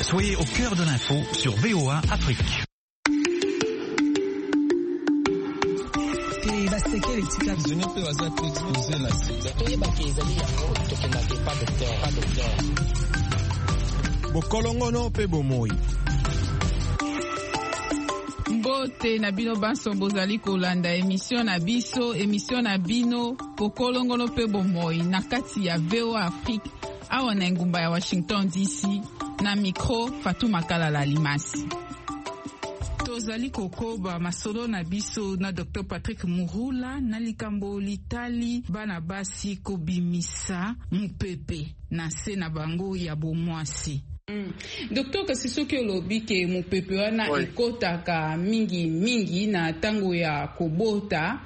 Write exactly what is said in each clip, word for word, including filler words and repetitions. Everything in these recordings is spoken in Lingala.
Soyez au cœur de l'info sur V O A Afrique. Bokolongono pe bomoi. Mbote na bino banso bozali kolanda émission na biso émission na bino Bokolongono pe bomoi na kati ya V O A Afrique awa na ngumba ya Washington D C na micro Fatou Makalala Limasi. Tozali kokoba masolo na biso na Docteur Patrick Mouroula na likambo litali bana basi kobimisa mupepe na se na bango ya bomwasi. Mm. Docteur kasi soki olobi ke mupepe wana oui. Ekotaka mingi mingi na tango ya kobota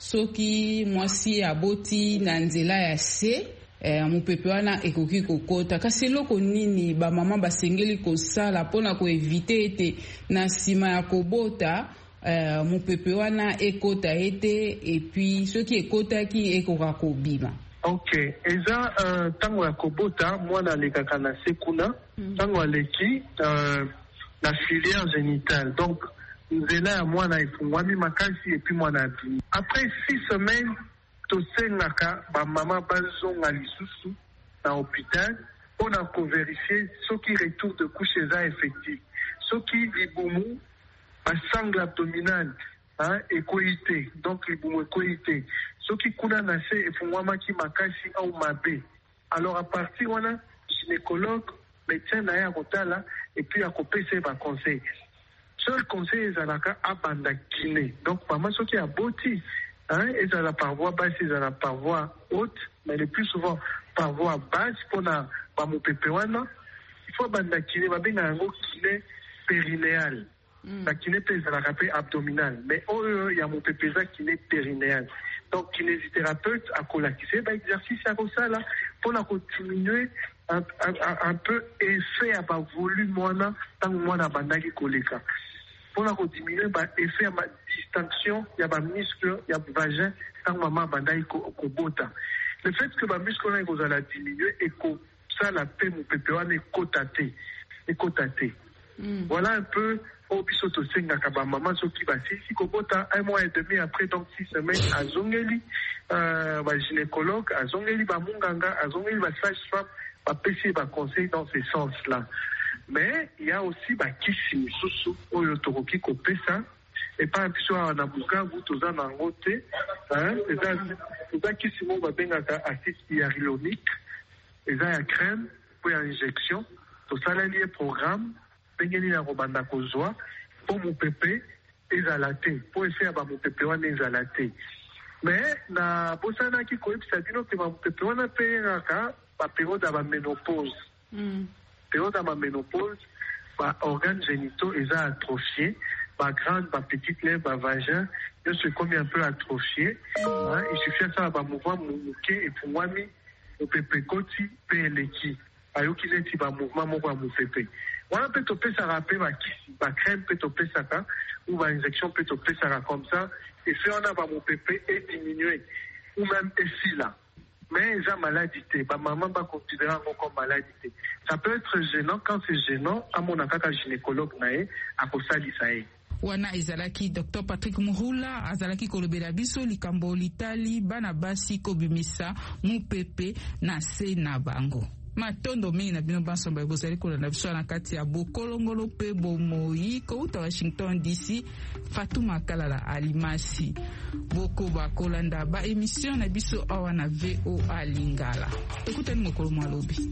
soki mwasi aboti na nzela ya se eh, mupepe wana ekoki kokota kasi loko nini ba mama basengeli kosala pona ko evite ete na sima ya kobota eh, mupepe wana ekota ete et puis soki ekotaki ekoka kobima. Ok, eza uh, tango ya kobota mwana lekaka na sekuna mm. tango aleki uh, la filière génitale donc nzela ya mwana efungwami makasi et puis mwana abimi. Après six semaines tosengaka ba mama bazonga lisusu na hôpital pona ko vérifier soki retour de couche eza effectif soki libumu basangle abdominale hein ekoite donc libumu ekoite soki kuna na se efungwamaki makasi au mabe alors à partir wana gynécologue médecin na ya kotala et puis akopesa ba conseil seul conseil ezalaka abanda kiné donc mama soki aboti hein ezala par voie basse ezala par voie haute mais le plus souvent par voie basse pona ba mopepe wana il faut abanda kiné babenga yango kiné périnéal mm. la kiné ezalaka pe abdominal mais oyo ya mopepe eza kiné périnéal. Donc, kinésithérapeute a colakisé bah, exercice à ça pour la diminuer un, un, un peu effet à bas volume moana tant que moi na bandagi koleka pour la diminuer bah effet à ma distension il y a bas muscle il y a vagin tant que maman bandagi kobota le fait que bas muscle là ils la diminuer et que ça la paix mon pépéwan est cotaté est cotaté mm. Voilà un peu au bisoto senga kaba maman soki basi si kobota un mois et demi après donc six semaines à zongeli euh ba gynécologue à zongeli ba munganga à zongeli ba sage-femme ba pesi ba conseil dans ce sens là mais il y a aussi ba kisi susu oyo tokoki kopesa et pas biso na buka vous toza na ngote hein eza eza kisi mo ba bengaka acide hyaluronique eza ya crème pour injection to sala lié programme pengeni na robanda kozwa pour mon pépé ezalate pour essayer ba mon pépé wana ezalate mais na bosana ki ko ipsa dino ke ba mon pépé wana pengaka ba période ba ménopause mm. Période ba ménopause ba organes génitaux eza atrophié ba grande ba petite lèvre ba vagin je suis comme un peu atrophié hein il suffit ça ba mouvement muke et pour moi mi mon pépé koti peleki ayoki leti ba mouvement moko ya mon pépé. Voilà peut topé ça rappelle ma kisi ma crème peut topé ça ka ou ma injection peut topé ça comme ça et fait on a ba mon pépé et diminuer ou même ici là mais ça maladie ba maman ba considérer comme maladie ça peut être gênant quand c'est gênant à mon akaka gynécologue nae akosali sae wana ezalaki Docteur Patrick Mouroula azalaki kolobela biso likambo litali bana basi kobimisa mupepe na se na bango. Matondo mingi na bino banso ba bozali kolanda biso na kati ya Bokolongolo pe bomoi kouta Washington D C Fatou Makalala Alimasi boko ba kolanda ba émission na biso awa na V O A Lingala. Ekutani mokolo malobi.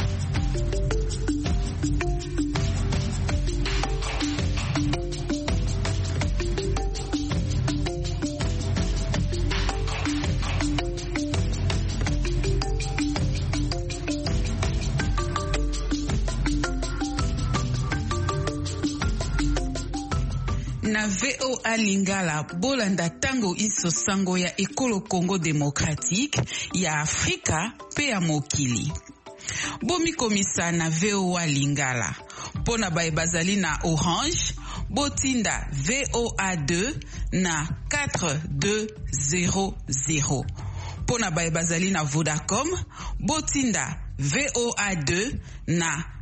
Na V O A Lingala bolanda tango iso sango ya ekolo Congo démocratique ya Afrika pe ya mokili. Bomi komisa na V O A Lingala pona bae bazali na Orange botinda V O A deux na quatre deux zéro zéro. Pona bae bazali na Vodacom botinda V O A deux na